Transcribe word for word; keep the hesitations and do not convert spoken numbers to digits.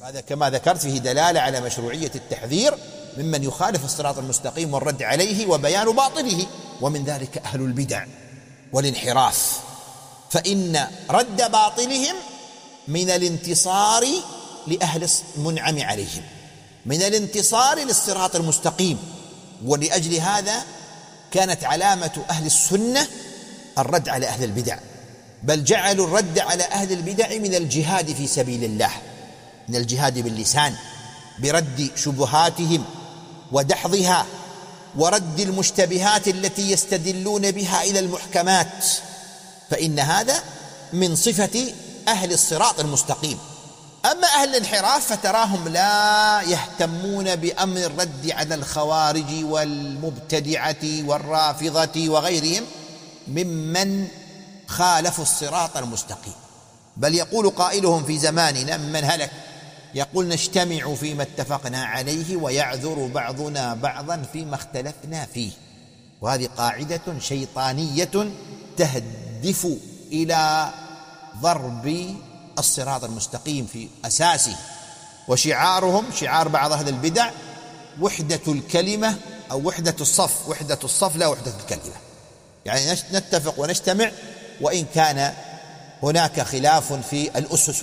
هذا كما ذكرت فيه دلالة على مشروعية التحذير ممن يخالف الصراط المستقيم والرد عليه وبيان باطله، ومن ذلك أهل البدع والانحراف، فإن رد باطلهم من الانتصار لأهل المنعم عليهم، من الانتصار للصراط المستقيم. ولأجل هذا كانت علامة أهل السنة الرد على أهل البدع، بل جعلوا الرد على أهل البدع من الجهاد في سبيل الله، من الجهاد باللسان برد شبهاتهم ودحضها ورد المشتبهات التي يستدلون بها إلى المحكمات، فإن هذا من صفة أهل الصراط المستقيم. أما أهل الانحراف فتراهم لا يهتمون بأمر الرد على الخوارج والمبتدعة والرافضة وغيرهم ممن خالفوا الصراط المستقيم، بل يقول قائلهم في زماننا من هلك يقول: نجتمع فيما اتفقنا عليه ويعذر بعضنا بعضا فيما اختلفنا فيه. وهذه قاعدة شيطانية تهدف إلى ضرب الصراط المستقيم في أساسه. وشعارهم شعار بعض أهل البدع وحدة الكلمة أو وحدة الصف، وحدة الصف لا وحدة الكلمة، يعني نتفق ونجتمع وإن كان هناك خلاف في الأسس